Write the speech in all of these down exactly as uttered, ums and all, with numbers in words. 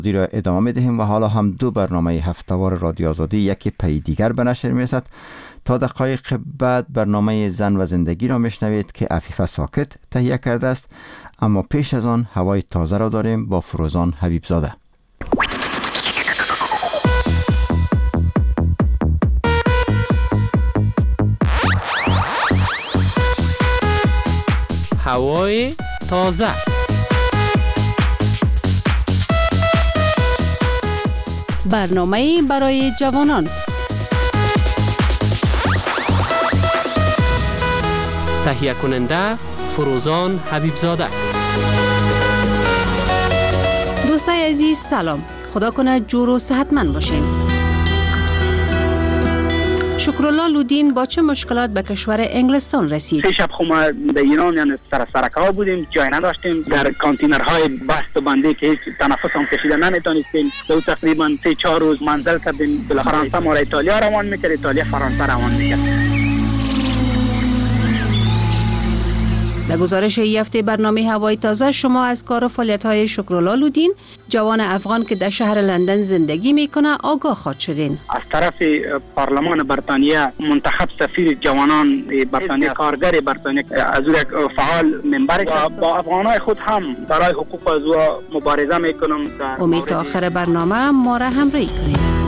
دی را ادامه می‌دهیم و حالا هم دو برنامه هفته‌وار رادیو آزادی یکی پی دیگر به نشر می‌رسد. تا دقایق بعد برنامه زن و زندگی را میشنوید که عفیفه ساکت تهیه کرده است، اما پیش از آن هوای تازه را داریم با فروزان حبیبزاده. هوای تازه. برنامه برای جوانان. تهیه کننده فروزان حبیبزاده. دوستای عزیز سلام، خدا کنه جور و صحتمند باشین. شکرالله لودین با چه مشکلات به کشور انگلستان رسید؟ سه شب خو ما در ایران یعنی سر سرکا بودیم، جای نداشتیم، در کانتینرهای بست و بندی که هیچ تنفس هم کشیده نمیتونستیم. دو تقریبا سه چهار روز منزل کردیم. بالاخره فرانسه ما را ایتالیا روان میکرد، ایتالیا فرانسه روان میکرد. در گزارش این هفته برنامه هوای تازه شما از کار و فعالیت‌های شکرالله لودین، جوان افغان که در شهر لندن زندگی میکنه، آگاه خواهد شدین. از طرف پارلمان بریتانیا منتخب سفیر جوانان بریتانیا، کارگر بریتانیا، از او یک فعال منبر و با افغانای خود هم برای حقوق از او مبارزه میکنم. امید تا آخر برنامه ما را همراهی کنید.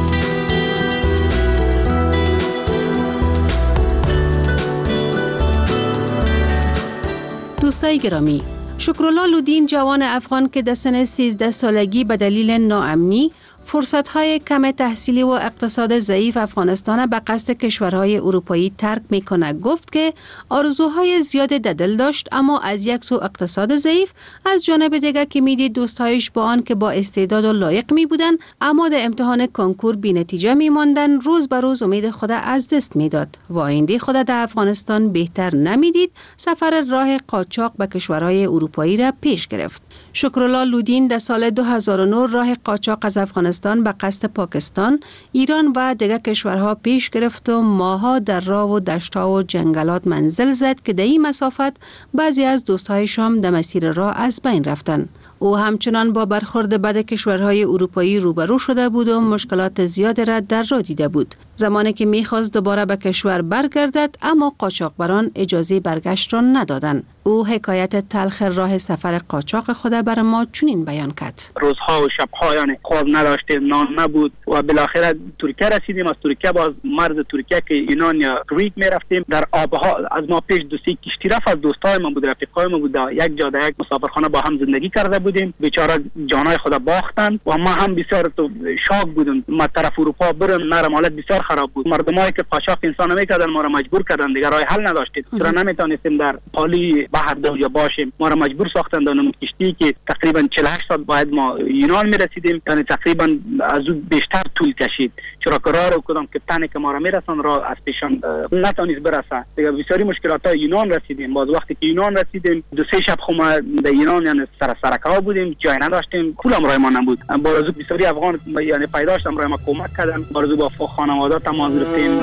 دوستای گرامی، شکرالله لودین جوان افغان که در سن سیزده سالگی به دلیل ناامنی، فرصت‌های کم تحصیلی و اقتصاد ضعیف افغانستان به قصد کشورهای اروپایی ترک می‌کند، گفت که آرزوهای زیاد در دل داشت، اما از یک سو اقتصاد ضعیف، از جانب دیگر که میدید دوستایش با آن که با استعداد و لایق می‌بودند اما در امتحان کنکور بی‌نتیجه می‌ماندند، روز به روز امید خود از دست می‌داد و آینده خود در افغانستان بهتر نمی‌دید. سفر راه قاچاق به کشورهای اروپایی را پیش گرفت. شکرالله لودین در سال دو هزار و نه راه قاچاق از افغانستان به قصد پاکستان، ایران و دیگر کشورها پیش گرفت و ماها در راه و دشت‌ها و جنگلات منزل زد که در این مسافت بعضی از دوستایش هم در مسیر راه از بین رفتند. او همچنان با برخورد بد کشورهای اروپایی روبرو شده بود و مشکلات زیاد را در راه دیده بود. زمانی که می‌خواست دوباره به کشور برگردد، اما قاچاقبران اجازه برگشت را ندادند. او حکایت تلخ راه سفر قاچاق خود بر ما چنین بیان کرد: روزها و شب‌ها یعنی خواب نداشتیم، نان نبود و بالاخره ترکیه رسیدیم. از ترکیه باز مرز ترکیه که یونان یا گریک می‌رفتیم. در آبها از ما پیش دو سه کشتی رفت، از دوستای ما بود، رفیقای ما بود، یک جا در یک مسافرخانه با هم زندگی کرده بودیم. بیچاره جانای خود باختن و ما هم بسیار تو شاک بودیم. ما طرف اروپا بریم، نرم حالت بسیار خراب بود. مردمایی که قاچاق انسان می‌کردن ما را مجبور کردن، دیگه راه حل نداشتیم. چرا نمیتونستیم در پالی بحر دنیا باشیم؟ ما را مجبور ساختند اون کشتی که تقریبا چهل و هشت ساعت باید ما یونان میرسیدیم، یعنی تقریبا از اون بیشتر طول کشید. چرا که راه رو کدام کپتانی که ما را میرسن راه از پیشان نتونست برسه. دیگه بسیاری مشکلات های یونان رسیدیم. باز وقتی که یونان رسیدیم دو سه شب خو ما در یونان یعنی سر سرکا بودیم، جای نداشتیم، پولم راه ما نبود. باز بسیاری افغان یعنی پیدا شدم راه ما کمک کردن. باز با خانواده تماس گرفتیم.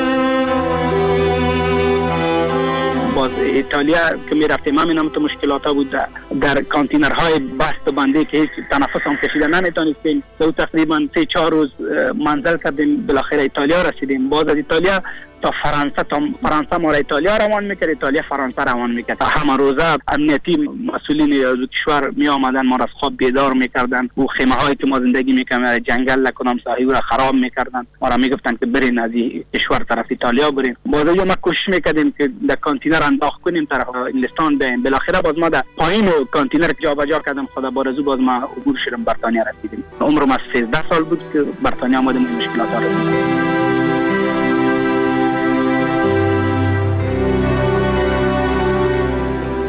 باز ایتالیا که می رفتیم همین هم تو مشکلات ها بود. در, در کانتینرهای بست و بندی که هیچ تنفس هم کشیده نمیتونستیم. دو تقریبا سه چهار روز منزل کردیم، بالاخره ایتالیا رسیدیم. باز از ایتالیا تا فرانسه، تا فرانسه ما را ایتالیا روان میکرد، ایتالیا فرانسه روان میکرد. همه روزه امنیتی مسئولین از کشور می آمدن، ما را از خواب بیدار میکردن. و خیمه هایی که ما زندگی میکردیم جنگل لکنم ساحل را خراب میکردن. ما را میگفتن که برین از این کشور طرف ایتالیا برین. باز ما کوشش میکردیم که در کانتینر انداخت کنیم طرف انگلستان بریم. بالاخره باز ما در پایین کانتینر جابجا کردم. خدا بارزو باز ما عبور شدیم، بریتانیا رسیدیم. عمرم از سیزده سال بود که بریتانیا آمدیم. مشکلات ها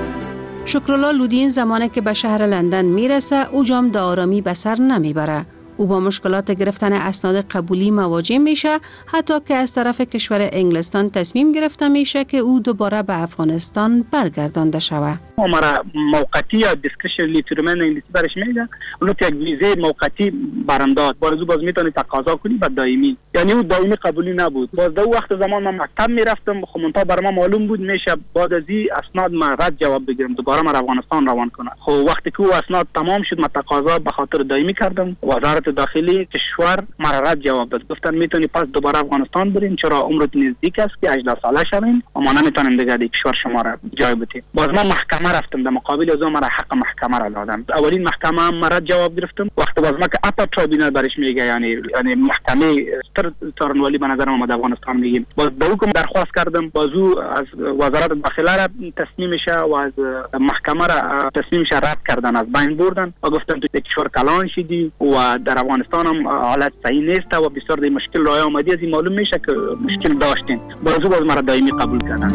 شکرالله لودین زمانی که به شهر لندن میرسه، او جام در آرامی به سر نمیبره. او با مشکلات گرفتن اسناد قبولی مواجه میشه، حتی که از طرف کشور انگلستان تصمیم گرفته میشه که او دوباره به افغانستان برگردانده شود. مرا موقتی یا دیسکریشنلی تورمن انگلیسی برش میگه، اونو یک ویزه موقتی برام داد. باز باز میتونی تقاضا کنی بعد دائمی، یعنی اون دائمی قبولی نبود. باز دو وقت زمان من مکتب میرفتم، خب منتها برام معلوم بود میشه بعد از این اسناد ما رد جواب بگیرم دوباره ما افغانستان روان کنم. خب وقتی که اون اسناد تمام شد من تقاضا به خاطر دائمی کردم. وزارت داخلی کشور ما رد جواب داد، گفتن میتونی پس دوباره افغانستان برین، چرا عمرت نزدیک است که هجده ساله شوین و ما نمیتونیم دیگه دی کشور شما را جای بدیم. باز من محکمه رفتم، در مقابل از اون مرا حق محکمه را دادم. اولین محکمه هم مرا جواب گرفتم. وقتی باز ما که اپا ترایبونال برش میگه، یعنی یعنی محکمه تر تارنوالی به نظر ما افغانستان میگیم. باز به حکم درخواست کردم، باز او از وزارت داخله را تصمیمش و از محکمه را تصمیمش رد کردن، از بین بردن و گفتن تو کشور کلان شدی و در افغانستان هم حالت صحیح نیست و بسیار دی مشکل راه آمدی. از این معلوم میشه که مشکل داشتین. باز باز مرا دائمی قبول کردن.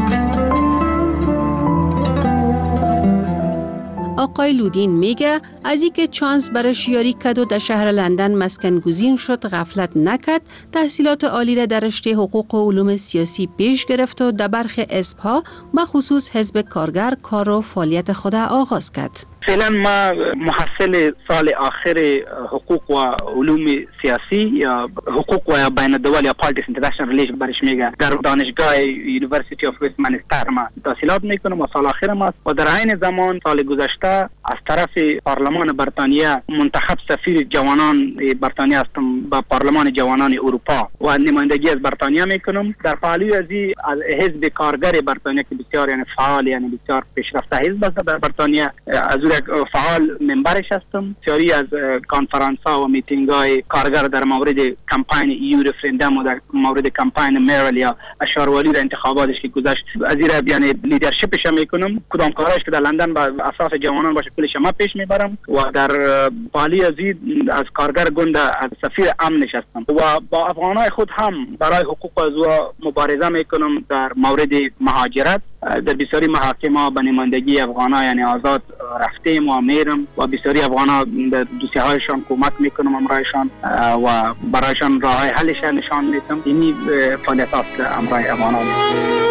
آقای لودین میگه از اینکه چانس برش یاری کرد و در شهر لندن مسکن گزین شد غفلت نکرد، تحصیلات عالی را در رشته حقوق و علوم سیاسی پیش گرفت و در برخی حزب‌ها به خصوص حزب کارگر کار و فعالیت خود آغاز کرد. فعلا ما محصل سال آخر حقوق و علوم سیاسی یا حقوق و بین الدول یا پالیتیکس اینترنشنال ریلیشن برش میگه، در دانشگاه یونیورسیتی اف وستمنستر ما تحصیلات میکنم و سال آخر ما و در عین زمان سال گذشته از طرف پارلمان بریتانیا منتخب سفیر جوانان بریتانیا هستم با پارلمان جوانان اروپا و نمایندگی از بریتانیا میکنم. در پهلوی از از حزب کارگر بریتانیا که بسیار یعنی فعال یعنی بسیار پیشرفته حزب است در بریتانیا، از فعال منبرش هستم. بسیاری از کانفرانس ها و میتینگ های کارگر در مورد کمپین ایو رفرندم و در مورد کمپین میرل یا اشاروالی در انتخاباتش که گذشت از این یعنی لیدرشپش میکنم. کدام کارش که در لندن با اساس جوانان باشه کلش ما پیش میبرم و در پالی از از کارگر گوند از سفیر امنش هستم و با افغانای خود هم برای حقوق ازوا مبارزه میکنم. در مورد مهاجرت در بسیاری محاکم به نمایندگی افغان‌ها یعنی آزاد رفتیم و میرم و بسیاری افغان‌ها در دوسیه هایشان کمک میکنم امرایشان و برایشان راه حلش نشان میدم. اینی فعالیت است که امرای افغان‌ها میکنم.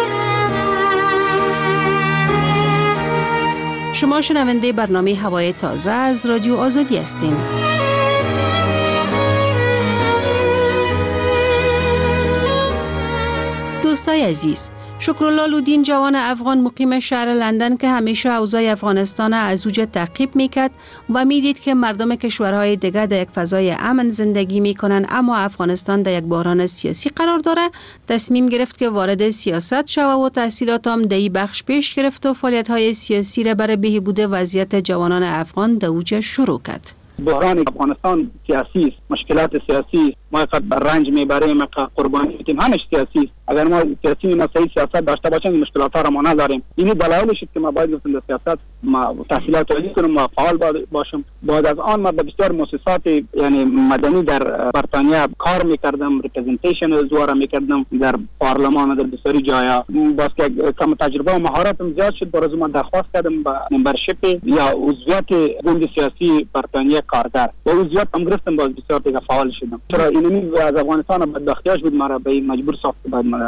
شما شنونده برنامه هوای تازه از رادیو آزادی هستین. دوستای عزیز، شکرالله لودین جوان افغان مقیم شهر لندن که همیشه اوضاع افغانستان از اوج تعقیب میکرد و میدید که مردم کشورهای دیگر در یک فضای امن زندگی میکنن اما افغانستان در یک بحران سیاسی قرار داره، تصمیم گرفت که وارد سیاست شود و تحصیلات هم در این بخش پیش گرفت و فعالیت‌های سیاسی را برای بهبود وضعیت جوانان افغان در اوج شروع کرد. بحران افغانستان سیاسی است، مشکلات سیاسی ما قد رنج میبریم، ما قربانی میتیم، همش سیاسی است. اگر ما سیاسی و صحیح سیاست داشته باشیم مشکلات ها را ما نداریم. این دلایلش است که ما باید گفتم در سیاست ما تحصیلات عالی کنم و فعال باشم. بعد از آن ما به بسیار مؤسسات یعنی مدنی در بریتانیا کار میکردم، ریپرزنتیشن از دوارا میکردم در پارلمان و در بسیاری جایا. باز که کم تجربه و مهارتم زیاد شد، برای من درخواست کردم با ممبرشپ یا عضویت گوند سیاسی بریتانیا کارگر و عضویت هم گرفتم. باز بسیار دیگه فعال شدم. چرا اینمی از افغانستان بعد احتیاج بود مرا به مجبور ساخت بعد مرا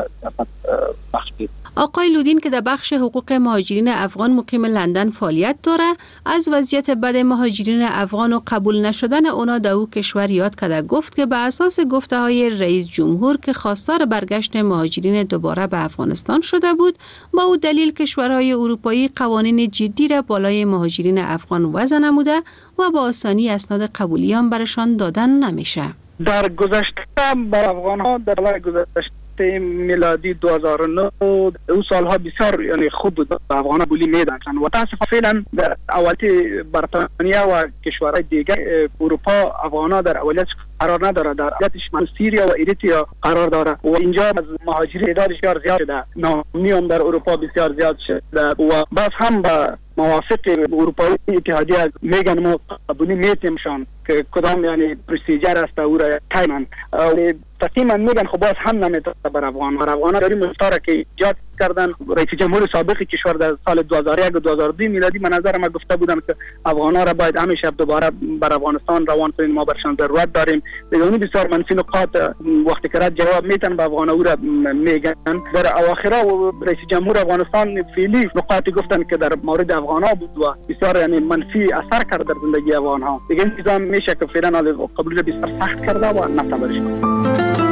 بخش دید. آقای لودین که در بخش حقوق مهاجرین افغان مقیم لندن فعالیت داره، از وضعیت بد مهاجرین افغان و قبول نشدن اونا در او کشور یاد کرده. گفت که به اساس گفته های رئیس جمهور که خواستار برگشت مهاجرین دوباره به افغانستان شده بود، با او دلیل کشورهای اروپایی قوانین جدی را بالای مهاجرین افغان وضع نموده و با آسانی اسناد قبولی هم برشان دادن نمیشه. در گذشته بر افغان‌ها در سال گذشته میلادی دو هزار و نه او سالها بسیار یعنی خوب بود، افغان‌ها بولی میدن و تاسفانه فعلا در اولیت بریتانیا و کشورهای دیگر اروپا افغان‌ها در اولیت قرار نداره، در اولیتش من سوریا و اریتریا قرار داره و اینجا از مهاجرین تعدادش بسیار زیاد شده، ناامنی هم در اروپا بسیار زیاد شده و باز هم با موافق اروپایی اتحادیه میگن ما قبولی میتیمشان که کدام یعنی پروسیجر است او را تایمن. مستقیما میگن خب باز هم نمیتونه بر افغان بر افغان داریم مستاره که ایجاد کردن. رئیس جمهور سابق کشور در سال دو هزار و یک و دو هزار و دو میلادی به نظر ما گفته بودن که افغان‌ها را باید همیشه دوباره بر افغانستان روان کنیم، ما برشان ضرورت داریم. بدون بسیار منفی نقاط وقتی که رد جواب میتن به افغان‌ها او را میگن. در اواخر رئیس جمهور افغانستان فعلی نقاطی گفتن که در مورد افغان‌ها بود و بسیار یعنی منفی اثر کرد در زندگی افغان‌ها. دیگه نظام میشه که فعلا قبول بسیار سخت کرده و نصبرش کنه.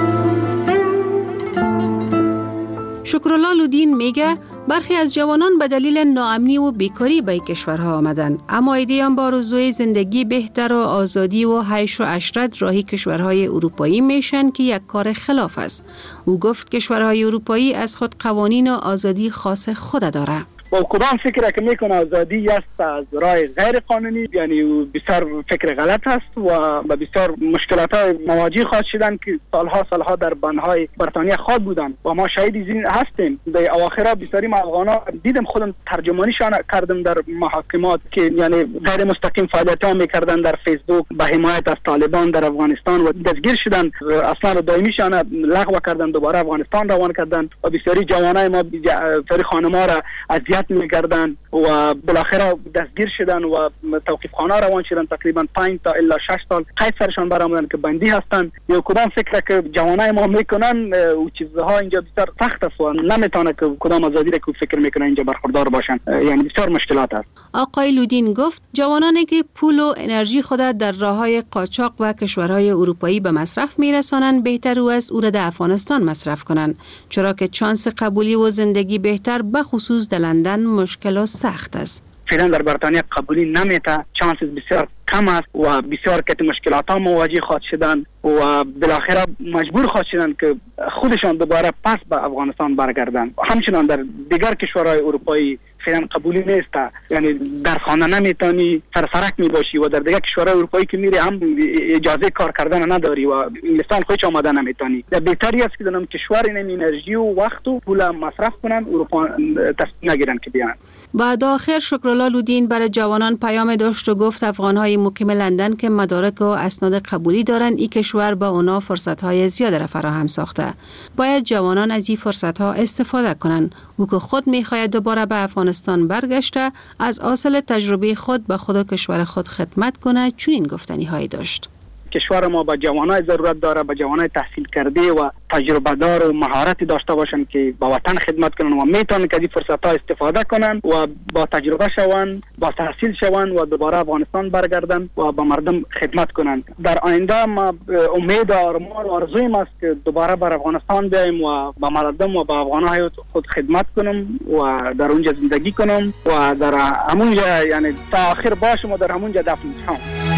شکرالله لودین میگه برخی از جوانان به دلیل ناامنی و بیکاری به کشورها آمدن، اما ایده‌ام با آرزوی زندگی بهتر و آزادی و عیش و عشرت راهی کشورهای اروپایی میشن که یک کار خلاف است. او گفت کشورهای اروپایی از خود قوانین و آزادی خاص خود داره. با کدام فکر که میکنه آزادی است از راه غیر قانونی، یعنی بسیار فکر غلط است و به بسیار مشکلات های مواجه خواهد شدن که سالها سالها در بندهای بریتانیا خواهد بودن و ما شاهد این هستیم. در اواخر بسیاری افغانا دیدم خودم ترجمانیشان کردم در محاکمات که یعنی غیر مستقیم فعالیت ها میکردن در فیسبوک به حمایت از طالبان در افغانستان و دستگیر شدن. اصلا دائمیشان لغو کردن، دوباره افغانستان روان کردن و بسیاری جوانای ما بسیاری خانم‌ها را اذیت می‌کردن و بالاخره دستگیر شدن و توقیف خانه روان شدن. تقریبا پنج تا الا شش سال قید سرشان برآمدن که بندی هستند. یا کدام فکر که جوانای ما میکنن و چیزها اینجا بسیار سخت است و نمیتونه که کدام آزادی را که فکر میکنن اینجا برخوردار باشن، یعنی بسیار مشکلات است. آقای لودین گفت جوانانی که پول و انرژی خود در راههای قاچاق و کشورهای اروپایی به مصرف میرسانند بهتر او از او را در افغانستان مصرف کنند، چرا که چانس قبولی و زندگی بهتر به خصوص در لندن مشکل و سخت است. فعلا در بریتانیا قبولی نمیته، چانس بسیار کم است و بسیار کت مشکلات ها مواجه خواهد شدن و بالاخره مجبور خواهد شدن که خودشان دوباره پس به افغانستان برگردن. همچنان در دیگر کشورهای اروپایی فعلا قبولی نیست، یعنی در خانه نمیتونی، سرسرک میباشی و در دیگر کشورهای اروپایی که میری هم اجازه کار کردن نداری و انگلستان خودش آمده نمیتونی. بهتری است که در کشور این انرژی و وقت و پول مصرف کنن، اروپا تصمیم نگیرن که بیان. بعد آخر شکرالله لودین برای جوانان پیام داشت و گفت افغانهای مقیم لندن که مدارک و اسناد قبولی دارند، این کشور با اونا فرصت‌های زیاد را فراهم ساخته. باید جوانان از این فرصت‌ها استفاده کنند. او که خود می‌خواهد دوباره به افغانستان برگشته از حاصل تجربه خود به خود و کشور خود خدمت کنه، چنین گفتنی‌هایی داشت. کشور ما با جوانای ضرورت داره، با جوانای تحصیل کرده و تجربه دار و مهارتی داشته باشن که با وطن خدمت کنن و میتونن که از این فرصت ها استفاده کنن و با تجربه شون، با تحصیل شون و دوباره افغانستان برگردن و با مردم خدمت کنن. در آینده ما امید و آرمان و آرزوی ما است که دوباره بر افغانستان بیایم و با مردم و با افغانای خود خدمت کنم و در اونجا زندگی کنم و در همونجا یعنی تا آخر باشم و در همونجا دفن شم.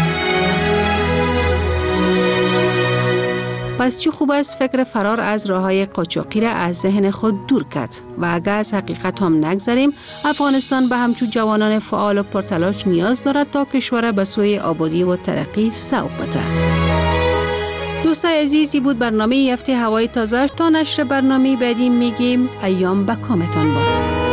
پس چه خوب است فکر فرار از راههای قاچاقی را از ذهن خود دور کرد و اگر از حقیقت هم نگذاریم افغانستان به همچون جوانان فعال و پرتلاش نیاز دارد تا کشور به سوی آبادی و ترقی سوق بده. دوستای عزیزی بود برنامه هفته هوای تازه. تا نشر برنامه بعدی میگیم ایام به کامتان باد.